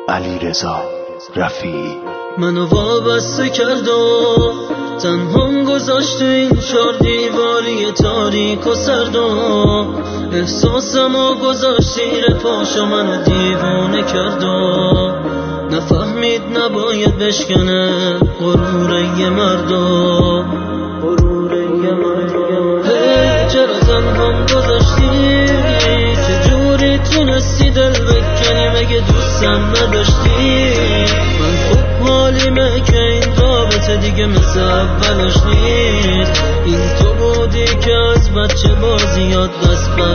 علیرضا رفیعی. منو وابسته کرد و تنهام گذاشت این چار دیواری تاریک و سرد و احساسمو گذاشت زیر پاشو منو دیوونه کرد و نفهمید نباید بشکنه غرور یه مرد و چرا تنهام گذاشتی؟ چجوری تونستی دل بکنی؟ مگه دوستم نداشتی؟ من خوب حالیمه که این رابطه دیگه مثل اولش نیست. این تو بودی که از بچه بازیات دست بر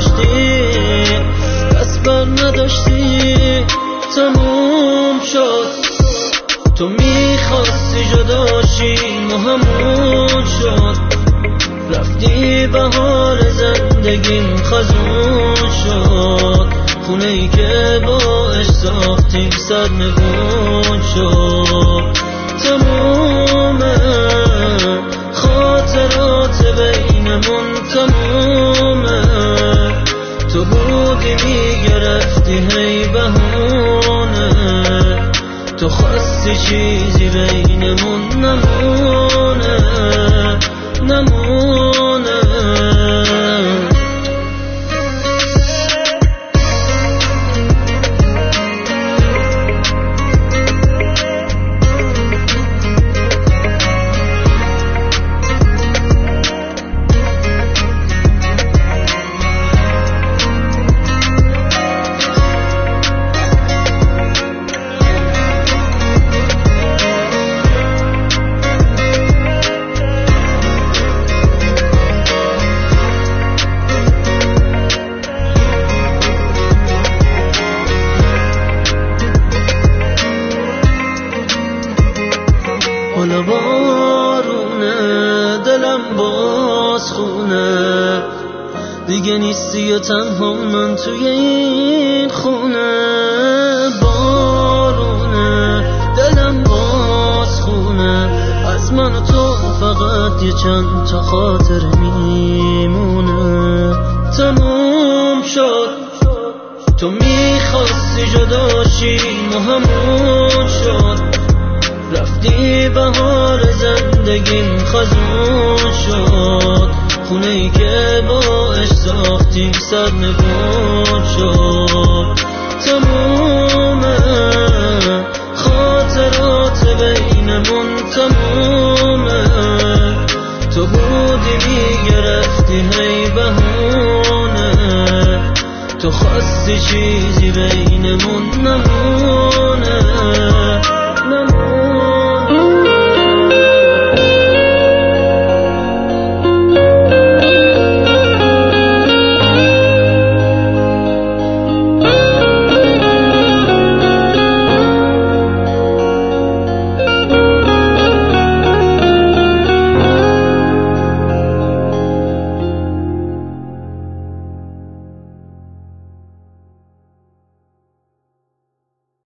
نداشتی. تموم شد، تو میخواستی جداشی و همون شد. رفتی بهار زندگیم خزون شد. خونه ای که باش ساختیم سرنگون شد. تمومه خاطرات بینمون تمومه. تو بودی میگرفتی هی بهونه. تو خواستی چیزی بینمون نمونه. حالا بارونه دلم باز خونه. دیگه نیستی و تنها من توی این خونه. بارونه دلم باز خونه. از من و تو فقط یه چند تا خاطر میمونه. تموم شد، تو میخواستی جداشی و همون شد. رفتی بهار زندگیم خزون شد. خونه ای که باش ساختیم سرنگون شد. تمومه خاطرات بینمون تمومه. تو بودی میگرفتی هی بهونه. تو خواستی چیزی بینمون نمونه.